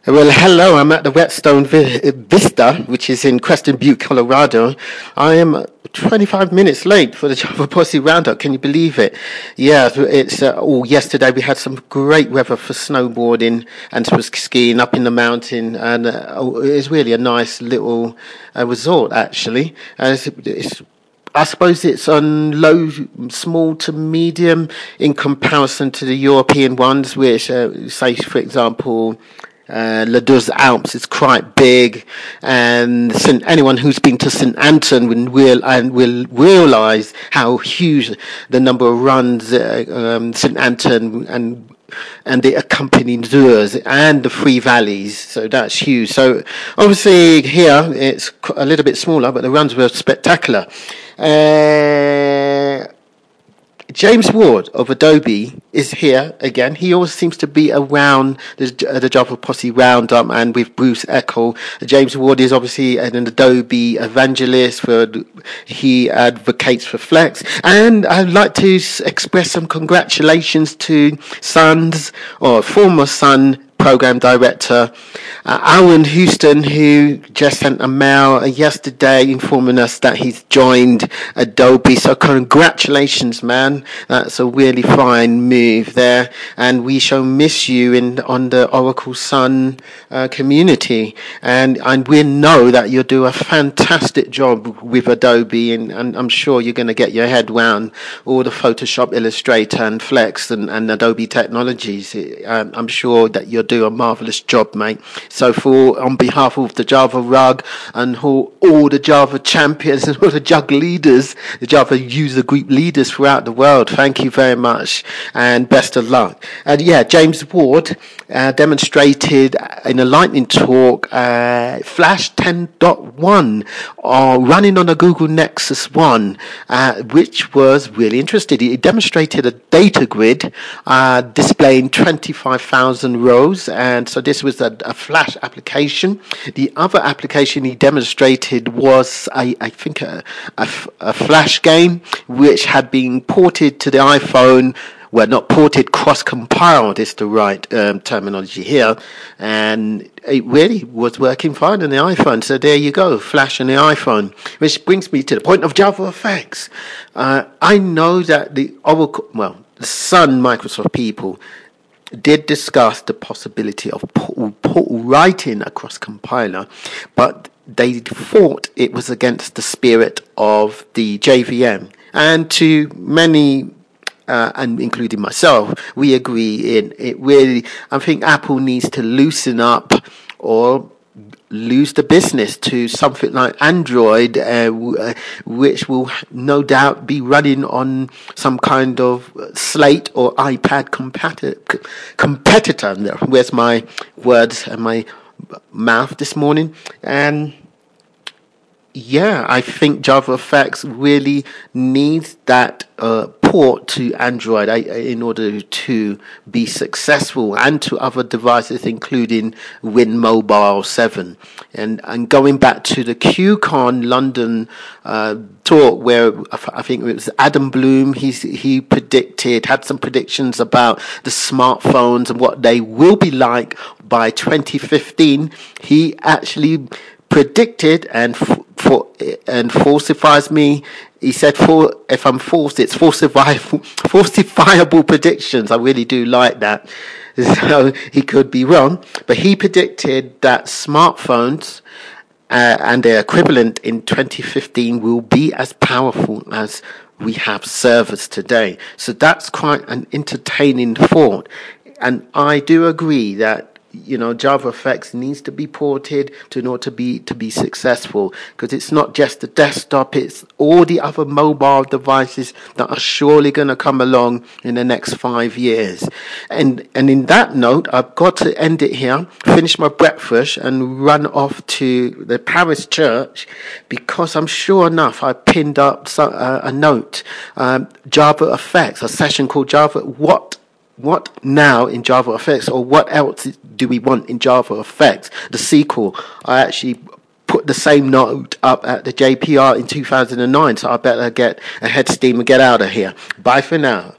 Well, hello. I'm at the Whetstone Vista, which is in Creston Butte, Colorado. I am 25 minutes late for the Java Posse Roundup. Can you believe it? Yeah, it's yesterday we had some great weather for snowboarding and for skiing up in the mountain, and it's really a nice little resort actually. I suppose it's on low, small to medium in comparison to the European ones, which, say, for example, Les Deux Alpes is quite big, and anyone who's been to St Anton will realise how huge the number of runs St Anton and the accompanying tours and the Three Valleys, so that's huge. So obviously here it's a little bit smaller, but the runs were spectacular. James Ward of Adobe is here again. He always seems to be around the Java Posse Roundup and with Bruce Echo. James Ward is obviously an Adobe evangelist. He advocates for Flex. And I'd like to express some congratulations to former Sun Program Director Alan Houston, who just sent a mail yesterday informing us that he's joined Adobe. So congratulations, man. That's a really fine move there, and we shall miss you on the Oracle Sun community, and we know that you'll do a fantastic job with Adobe, and I'm sure you're going to get your head round all the Photoshop, Illustrator and Flex and Adobe technologies. I'm sure that you'll do a marvelous job, mate. So on behalf of the Java Rug and all the Java champions and all the Jug leaders, the Java user group leaders throughout the world, thank you very much and best of luck. And James Ward demonstrated in a lightning talk Flash 10.1 running on a Google Nexus 1, which was really interesting. He demonstrated a data grid displaying 25,000 rows, and so this was a Flash application. The other application he demonstrated was I think a Flash game which had been ported to the iPhone. Well, not ported, cross-compiled is the right terminology here, and it really was working fine on the iPhone. So there you go, Flash on the iPhone, which brings me to the point of Java Effects. I know that the Sun Microsoft people did discuss the possibility of writing a cross-compiler, but they thought it was against the spirit of the JVM. And to many, and including myself, we agree in it really. I think Apple needs to loosen up or lose the business to something like Android, which will no doubt be running on some kind of Slate or iPad competitor. Where's my words and my mouth this morning? And I think Java Effects really needs that port to Android in order to be successful, and to other devices including Win Mobile 7. And going back to the QCon London talk, where I think it was Adam Bloom, he had some predictions about the smartphones and what they will be like by 2015. He actually predicted and falsifies me. He said, if I'm false, it's falsifiable predictions. I really do like that. So he could be wrong, but he predicted that smartphones and their equivalent in 2015 will be as powerful as we have servers today. So that's quite an entertaining thought. And I do agree that Java Effects needs to be ported in order to be successful, because it's not just the desktop, it's all the other mobile devices that are surely going to come along in the next 5 years. And in that note, I've got to end it here, finish my breakfast and run off to the Paris church, because I'm sure enough I pinned up a note, Java Effects, a session called Java What now in Java Effects, or what else do we want in Java Effects? The sequel. I actually put the same note up at the JPR in 2009, so I better get a head steam and get out of here. Bye for now.